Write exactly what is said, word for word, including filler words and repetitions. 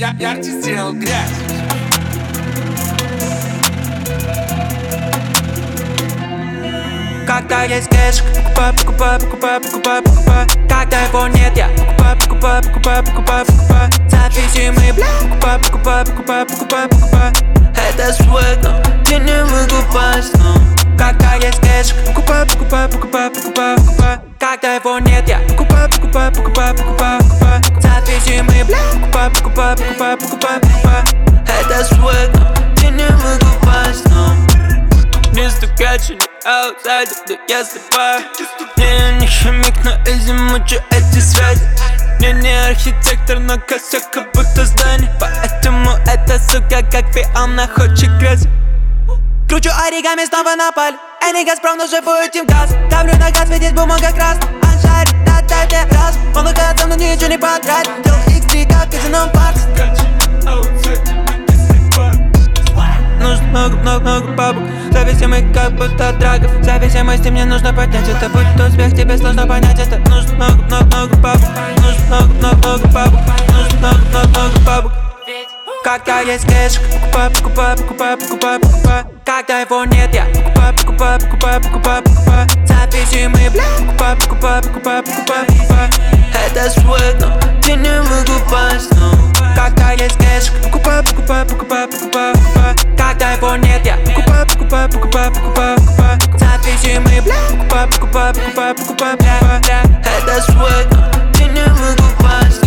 я, ярче сделал грязь. Когда есть кэш, покупай, покупай, покупай, покупай, покупай. Когда его нет, я покупай, покупай, покупай, покупай, покупай. Зависимый, бля, покупай, покупай, покупай, покупай, покупай. Это свек, но ты не выкупай снова. Когда есть кэш, покупай, покупай, покупай, покупай, покупай. Когда его нет, я покупай, покупай, покупай, покупай, покупай. Зависимый, бля, покупай, покупай, покупай, покупай, покупай. Это свек, но ты не выкупай снова. Мистер Кэтчи, аутсайд, да я слепаю. Я не химик, но изи мучу эти связи. Я не архитектор, но косяк как будто здание. Поэтому эта сука как фиална хочет грязь. Кручу оригами снова на пале. Энни Газпром, но живу этим газ. Давлю на газ, ведь бумага красна. Аншарит, дай мне раз. Он лукается, но ничего не потратит. Делал икс три, как казино паркс. Нужно много-много-много бабок. Зависимый как будто драгов. Зависимости мне нужно поднять. Это будет успех, тебе сложно понять. Это нужно много-много-много бабок. Нужно много-много-много бабок. Нужно много-много-много бабок. Когда есть кэш, покупай, покупай, покупай, покупай, покупай. Когда его нет, я покупай, покупай, покупай, покупай, покупай. Зависимый, бля, покупай, покупай, покупай, покупай, покупай. Это свек, но ты не выкупай снова. Когда есть кэш, покупай, покупай, покупай, покупай, покупай. Когда его нет, я покупай, покупай, покупай, покупай, покупай. Зависимый, бля, покупай, покупай, покупай, покупай, покупай. Это свек, но ты не выкупай снова.